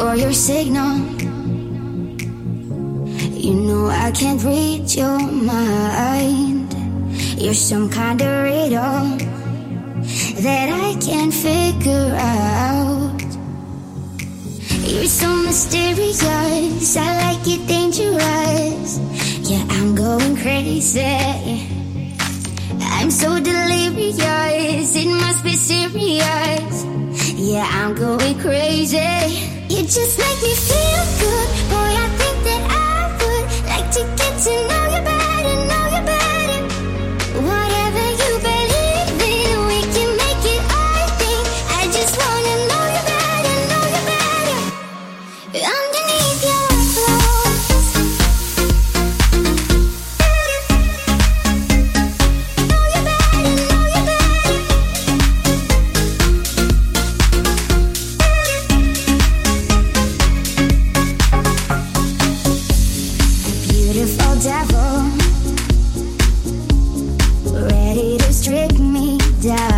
for your signal. You know I can't read your mind. You're some kind of riddle that I can't figure out. You're so mysterious, I like it dangerous. Yeah, I'm going crazy. I'm so delirious, it must be serious. Yeah, I'm going crazy. You just make me feel good. Boy, I think that I would like to get to know you better, know you better. Whatever you believe in, we can make it, I think. I just wanna know you better, know you better. Underneath your clothes, know you better, know you better. Beautiful devil, ready to strip me down.